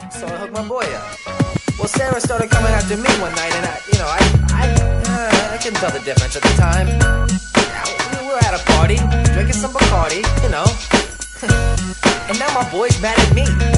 So I hooked my boy up. Well, Sarah started coming after me one night, and I couldn't tell the difference at the time. We were at a party, drinking some Bacardi, And now my boy's mad at me.